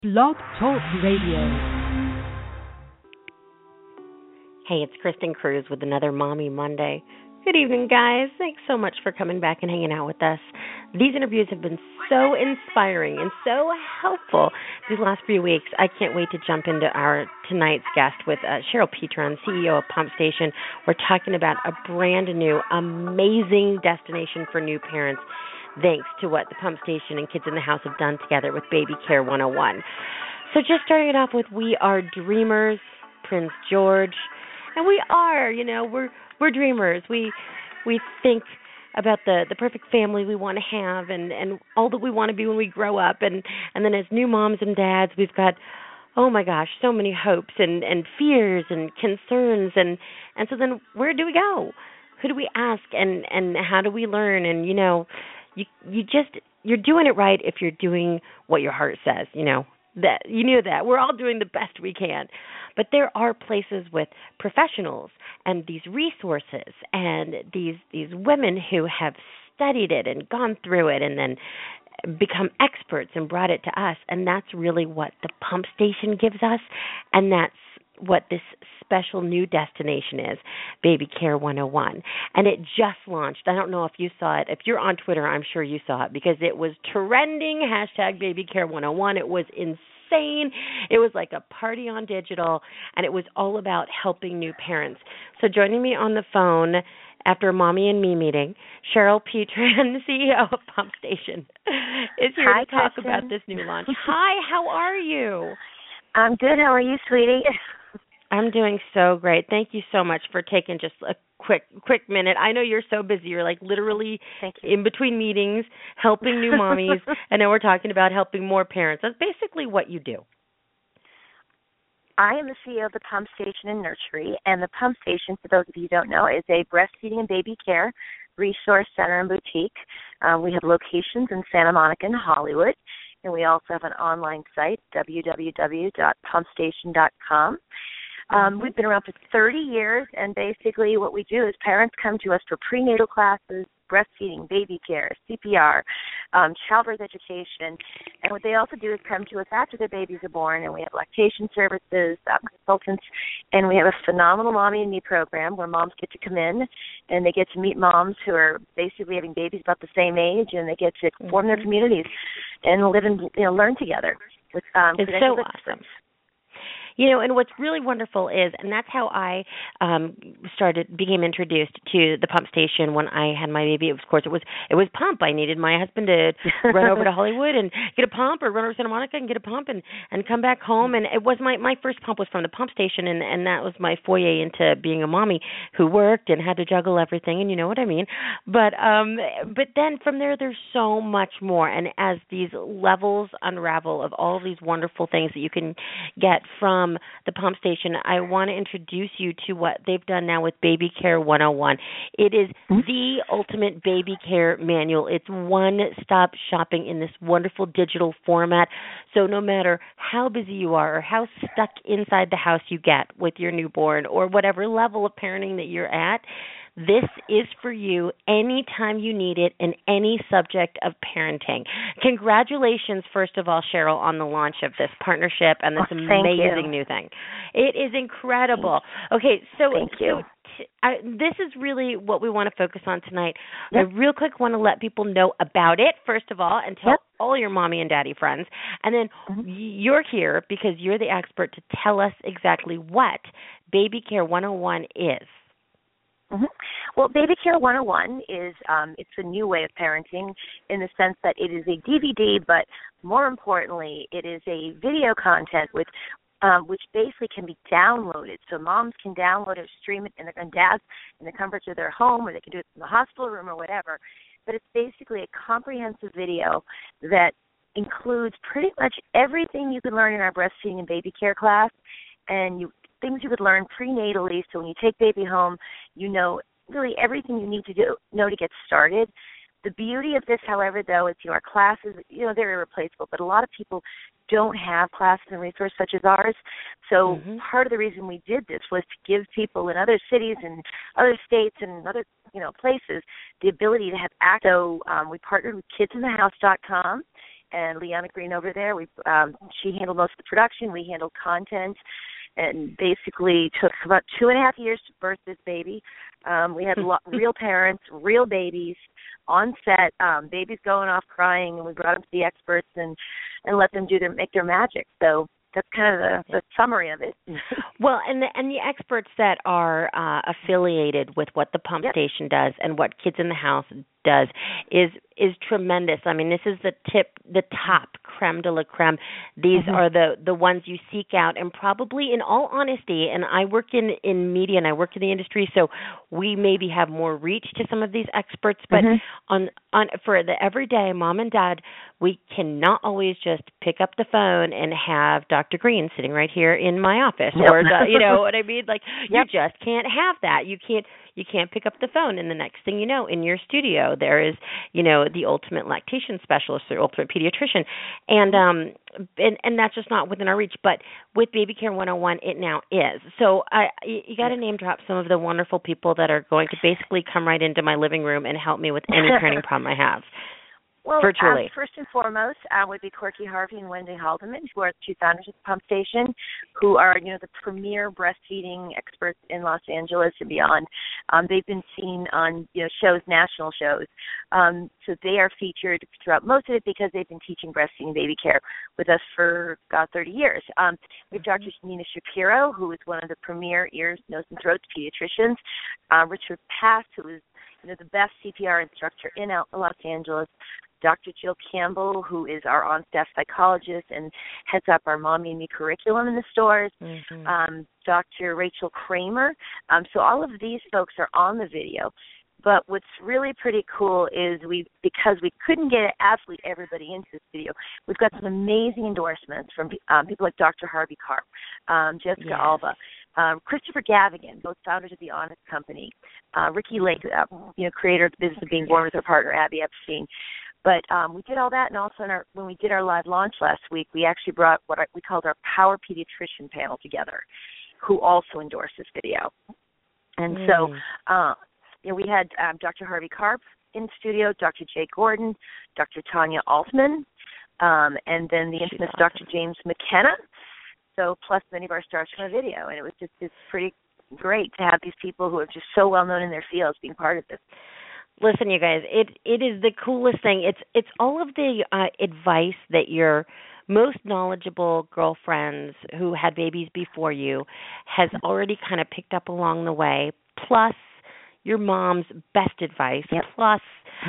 Blog Talk Radio. Hey, it's Kristen Cruz with another Mommy Monday. Good evening, guys. Thanks so much for coming back and hanging out with us. These interviews have been so inspiring and so helpful these last few weeks. I can't wait to jump into our tonight's guest with Cheryl Petron, CEO of Pump Station. We're talking about a brand new, amazing destination for new parents, thanks to what the Pump Station and Kids in the House have done together with Baby Care 101. So just starting it off with We Are Dreamers, Prince George. And we are, we're dreamers. We think about the perfect family we want to have and all that we want to be when we grow up. And then as new moms and dads, we've got, oh my gosh, so many hopes and fears and concerns. And so then where do we go? Who do we ask? And how do we learn? And, you're doing it right if you're doing what your heart says, that you knew that we're all doing the best we can. But there are places with professionals and these resources and these women who have studied it and gone through it and then become experts and brought it to us. And that's really what the Pump Station gives us, and that's what this special new destination is, Baby Care 101. And it just launched. I don't know if you saw it. If you're on Twitter, I'm sure you saw it because it was trending, hashtag Baby Care 101. It was insane. It was like a party on digital, and it was all about helping new parents. So joining me on the phone after a Mommy and Me meeting, Cheryl Petron, CEO of Pump Station, is here to talk about this new launch. Hi, how are you? I'm good. How are you, sweetie? I'm doing so great. Thank you so much for taking just a quick minute. I know you're so busy. You're like literally in between meetings, helping new mommies, and then we're talking about helping more parents. That's basically what you do. I am the CEO of the Pump Station and Nursery, and the Pump Station, for those of you who don't know, is a breastfeeding and baby care resource center and boutique. We have locations in Santa Monica and Hollywood, and we also have an online site, www.pumpstation.com. We've been around for 30 years, and basically what we do is parents come to us for prenatal classes, breastfeeding, baby care, CPR, childbirth education, and what they also do is come to us after their babies are born, and we have lactation services, consultants, and we have a phenomenal Mommy and Me program where moms get to come in, and they get to meet moms who are basically having babies about the same age, and they get to form their communities and live and learn together. With, it's so awesome. And what's really wonderful is, and that's how I became introduced to the Pump Station when I had my baby. Of course, it was Pump. I needed my husband to run over to Hollywood and get a pump, or run over to Santa Monica and get a pump and come back home. And it was my first pump was from the Pump Station, and that was my foyer into being a mommy who worked and had to juggle everything, and you know what I mean. But then from there, there's so much more. And as these levels unravel of all of these wonderful things that you can get from the Pump Station, I want to introduce you to what they've done now with Baby Care 101. It is the ultimate baby care manual. It's one-stop shopping in this wonderful digital format. So no matter how busy you are or how stuck inside the house you get with your newborn or whatever level of parenting that you're at, this is for you anytime you need it in any subject of parenting. Congratulations, first of all, Cheryl, on the launch of this partnership and this amazing new thing. It is incredible. Okay, so thank you. This is really what we want to focus on tonight. Yep. I real quick want to let people know about it, first of all, and tell all your mommy and daddy friends. And then you're here because you're the expert to tell us exactly what Baby Care 101 is. Well, Baby Care 101 is it's a new way of parenting in the sense that it is a DVD, but more importantly, it is a video content which basically can be downloaded. So moms can download it, stream it, and dads in the comforts of their home, or they can do it in the hospital room or whatever. But it's basically a comprehensive video that includes pretty much everything you can learn in our breastfeeding and baby care class, and things you would learn prenatally. So when you take baby home, you know really everything you need to know to get started. The beauty of this, however, though, is our classes, they're irreplaceable, but a lot of people don't have classes and resources such as ours. So part of the reason we did this was to give people in other cities and other states and other places the ability to have access. So we partnered with kidsinthehouse.com, and Leanna Green over there. She handled most of the production. We handled content, and basically took about 2.5 years to birth this baby. We had real parents, real babies on set, babies going off crying, and we brought them to the experts and let them make their magic. So that's kind of the summary of it. Well, and the experts that are affiliated with what the pump station does and what Kids in the House does is tremendous. I mean, this is the top creme de la creme. These are the ones you seek out, and probably, in all honesty, and I work in media and I work in the industry, so we maybe have more reach to some of these experts, but on for the everyday mom and dad, we cannot always just pick up the phone and have Dr. Green sitting right here in my office, or you know what I mean? Like, you just can't have that. You can't pick up the phone, and the next thing you know, in your studio, there is, you know, the ultimate lactation specialist or ultimate pediatrician, and that's just not within our reach. But with Baby Care 101, it now is. So you got to name drop some of the wonderful people that are going to basically come right into my living room and help me with any parenting problem I have. Well, virtually. First and foremost, would be Corky Harvey and Wendy Haldeman, who are the two founders of the Pump Station, who are, you know, the premier breastfeeding experts in Los Angeles and beyond. They've been seen on, you know, shows, national shows. So they are featured throughout most of it because they've been teaching breastfeeding baby care with us for about 30 years. We have Dr. Nina Shapiro, who is one of the premier ears, nose, and throat pediatricians. Richard Pass, who is, you know, the best CPR instructor in Los Angeles. Dr. Jill Campbell, who is our on-staff psychologist and heads up our Mommy and Me curriculum in the stores. Dr. Rachel Kramer. So all of these folks are on the video. But what's really pretty cool is because we couldn't get absolutely everybody into this video, we've got some amazing endorsements from people like Dr. Harvey Karp, Jessica Alba, Christopher Gavigan, both founders of The Honest Company, Ricky Lake, you know, creator of the Business of Being Born with her partner, Abby Epstein. But we did all that, and also when we did our live launch last week, we actually brought what we called our Power Pediatrician panel together, who also endorsed this video. And so, you know, we had Dr. Harvey Karp in the studio, Dr. Jay Gordon, Dr. Tanya Altman, and then the infamous Dr. James McKenna. So plus many of our stars from the video, and it was it's pretty great to have these people who are just so well known in their fields being part of this. Listen, you guys, it is the coolest thing. It's all of the advice that your most knowledgeable girlfriends who had babies before you has already kind of picked up along the way, plus your mom's best advice, plus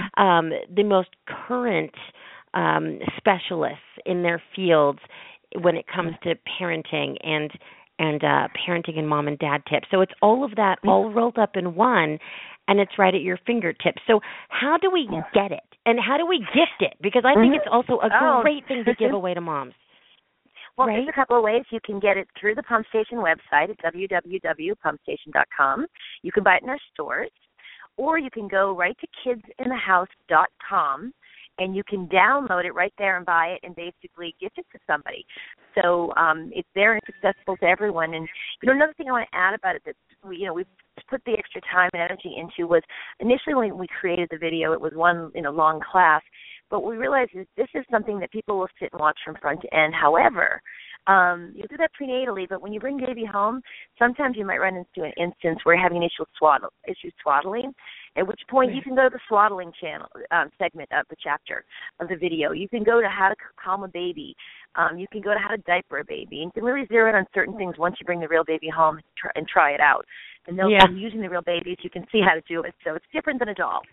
the most current specialists in their fields when it comes to parenting and parenting and mom and dad tips. So it's all of that all rolled up in one, and it's right at your fingertips. So how do we get it? And how do we gift it? Because I think it's also a great thing to give away to moms. Well, there's a couple of ways. You can get it through the Pump Station website at www.pumpstation.com. You can buy it in our stores, or you can go right to kidsinthehouse.com, and you can download it right there and buy it and basically gift it to somebody. So it's there and it's accessible to everyone. And, you know, another thing I want to add about it that we've put the extra time and energy into was initially when we created the video, it was one long class. But what we realized is this is something that people will sit and watch from front to end. However, you do that prenatally, but when you bring baby home, sometimes you might run into an instance where you're having an issue swaddling, at which point you can go to the swaddling channel segment of the chapter of the video. You can go to how to calm a baby. You can go to how to diaper a baby. And you can really zero in on certain things once you bring the real baby home and try it out. And from using the real babies, you can see how to do it. So it's different than a doll.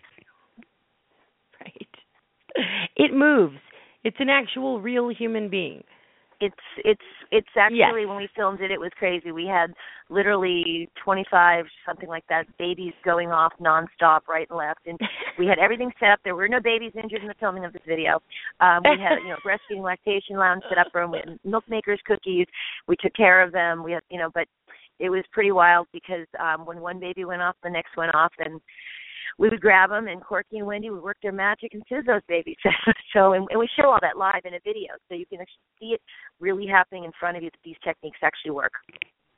Right. It moves. It's an actual real human being. It's actually when we filmed it, it was crazy. We had literally 25, something like that, babies going off nonstop, right and left, and we had everything set up. There were no babies injured in the filming of this video. We had breastfeeding lactation lounge set up room. We had milk makers, cookies. We took care of them. We had but it was pretty wild because when one baby went off, the next went off, and we would grab them, and Corky and Wendy would work their magic and soothe those babies. So, and we show all that live in a video, so you can actually see it really happening in front of you that these techniques actually work.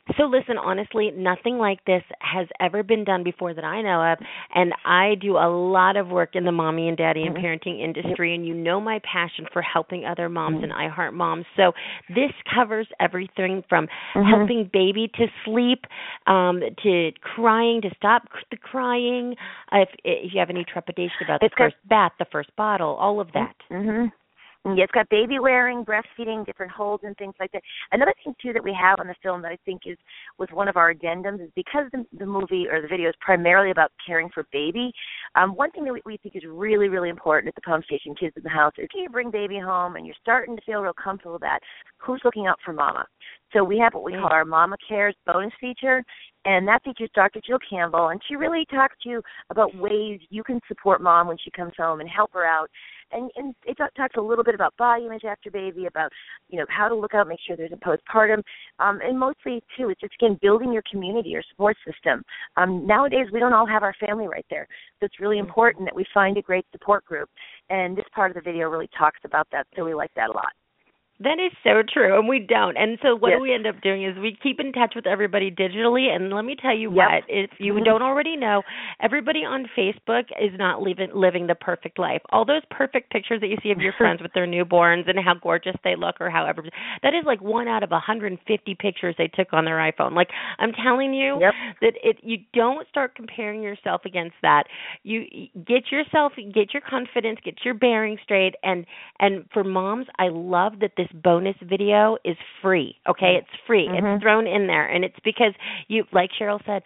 So listen, honestly, nothing like this has ever been done before that I know of, and I do a lot of work in the mommy and daddy and parenting industry, and you know my passion for helping other moms and I Heart Moms. So this covers everything from helping baby to sleep, to crying, to stop the crying, if you have any trepidation about the first bath, the first bottle, all of that. Yeah, it's got baby wearing, breastfeeding, different holds and things like that. Another thing, too, that we have on the film that I think was one of our addendums is because the movie or the video is primarily about caring for baby, one thing that we think is really, really important at the Pump Station Kids in the House is you bring baby home and you're starting to feel real comfortable with that, who's looking out for mama? So we have what we call our Mama Cares bonus feature, and that features Dr. Jill Campbell, and she really talks to you about ways you can support mom when she comes home and help her out. And it talks a little bit about body image after baby, about, how to look out, make sure there's a postpartum. And mostly, too, it's just, again, building your community or support system. Nowadays, we don't all have our family right there. So it's really important that we find a great support group. And this part of the video really talks about that, so we like that a lot. That is so true, and we don't. And so what we end up doing is we keep in touch with everybody digitally, and let me tell you what, if you don't already know, everybody on Facebook is not living the perfect life. All those perfect pictures that you see of your friends with their newborns and how gorgeous they look or however, that is like 1 out of 150 pictures they took on their iPhone. Like, I'm telling you that you don't start comparing yourself against that. You get your confidence, get your bearings straight, and for moms, I love that this bonus video is free. Okay, it's free. It's thrown in there, and it's because you, like Cheryl said,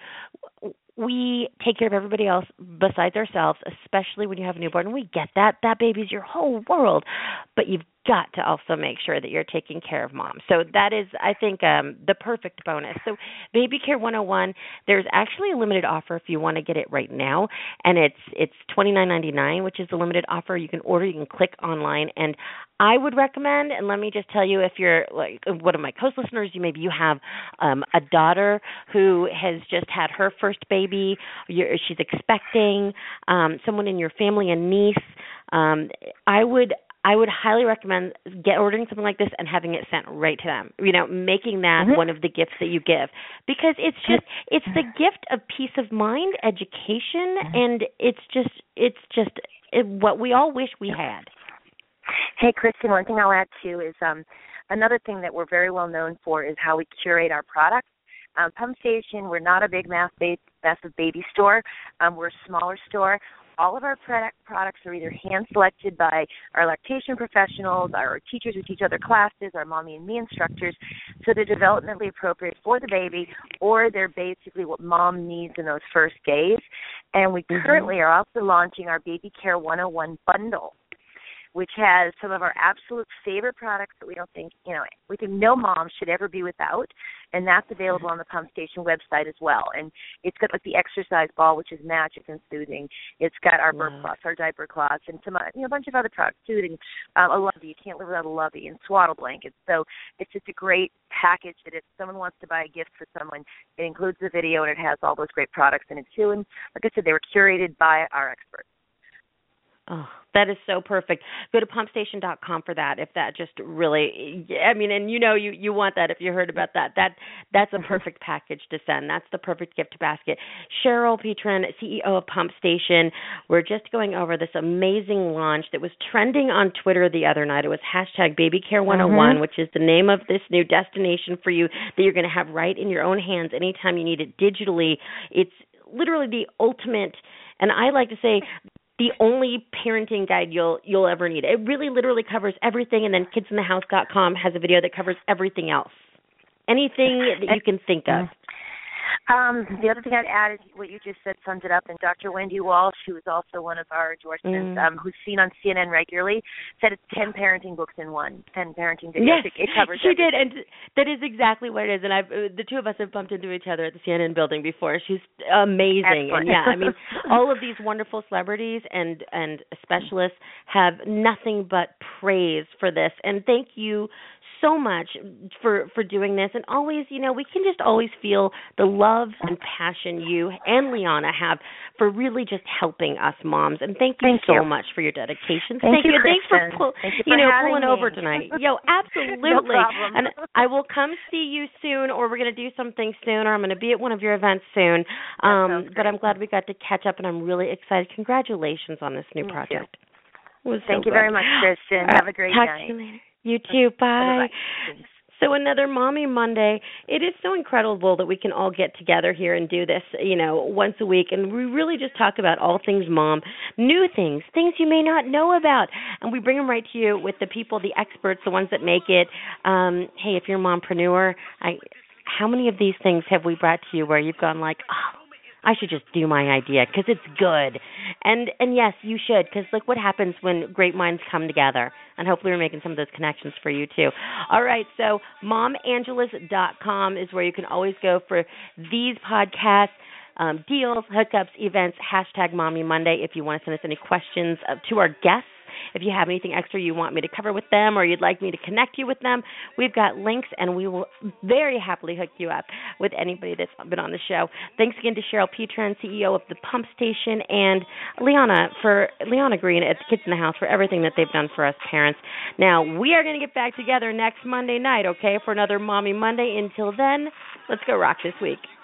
we take care of everybody else besides ourselves, especially when you have a newborn. And we get that. That baby's your whole world. But you've got to also make sure that you're taking care of mom. So that is, I think, the perfect bonus. So Baby Care 101, there's actually a limited offer if you want to get it right now. And it's $29.99, which is the limited offer. You can order, you can click online. And I would recommend, and let me just tell you, if you're like one of my co-listeners, maybe you have a daughter who has just had her first baby, she's expecting, someone in your family, a niece, I would highly recommend ordering something like this and having it sent right to them. Making that one of the gifts that you give, because it's the gift of peace of mind, education, and it's just what we all wish we had. Hey, Kristen, one thing I'll add, too, is another thing that we're very well known for is how we curate our products. Pump Station, we're not a big massive baby store. We're a smaller store. All of our products are either hand-selected by our lactation professionals, our teachers who teach other classes, our Mommy and Me instructors, so they're developmentally appropriate for the baby, or they're basically what mom needs in those first days. And we currently are also launching our Baby Care 101 bundle, which has some of our absolute favorite products that we think no mom should ever be without, and that's available on the Pump Station website as well. And it's got like the exercise ball, which is magic and soothing. It's got our burp cloths, our diaper cloths, and some a bunch of other products, soothing, a lovey. You can't live without a lovey, and swaddle blankets. So it's just a great package that if someone wants to buy a gift for someone, it includes the video and it has all those great products in it too. And like I said, they were curated by our experts. Oh, that is so perfect. Go to pumpstation.com for that. If that just really, and you want that if you heard about that. That's a perfect package to send. That's the perfect gift basket. Cheryl Petrin, CEO of Pump Station. We're just going over this amazing launch that was trending on Twitter the other night. It was hashtag BabyCare101, which is the name of this new destination for you that you're going to have right in your own hands anytime you need it digitally. It's literally the ultimate, and I like to say, the only parenting guide you'll ever need. It really literally covers everything, and then kidsinthehouse.com has a video that covers everything else. Anything that you can think of. The other thing I'd add is what you just said sums it up. And Dr. Wendy Walsh, who is also one of our endorsements, who's seen on CNN regularly, said it's 10 parenting books in one, 10 parenting videos. Yes, it covers she everything. did, and that is exactly what it is. And the two of us have bumped into each other at the CNN building before. She's amazing. Excellent. And all of these wonderful celebrities and specialists have nothing but praise for this. And thank you so much for doing this, and always, we can just always feel the love and passion you and Liana have for really just helping us moms. And thank you so much for your dedication. Thank you, Thanks for pulling me over tonight. Absolutely. No problem. And I will come see you soon, or we're going to do something soon, or I'm going to be at one of your events soon. But I'm glad we got to catch up, and I'm really excited. Congratulations on this new project. Thank you very much, Kristen. Have a great night. Talk to you later. You too. Bye. Bye-bye. So another Mommy Monday. It is so incredible that we can all get together here and do this, once a week. And we really just talk about all things mom, new things you may not know about. And we bring them right to you with the people, the experts, the ones that make it. Hey, if you're a mompreneur, how many of these things have we brought to you where you've gone like, oh, I should just do my idea because it's good. And yes, you should, because look what happens when great minds come together. And hopefully we're making some of those connections for you too. All right, so momangelas.com is where you can always go for these podcasts, deals, hookups, events, #Mommy Monday if you want to send us any questions to our guests. If you have anything extra you want me to cover with them or you'd like me to connect you with them, we've got links, and we will very happily hook you up with anybody that's been on the show. Thanks again to Cheryl Petran, CEO of the Pump Station, and Liana Green at Kids in the House for everything that they've done for us parents. Now, we are going to get back together next Monday night, okay, for another Mommy Monday. Until then, let's go rock this week.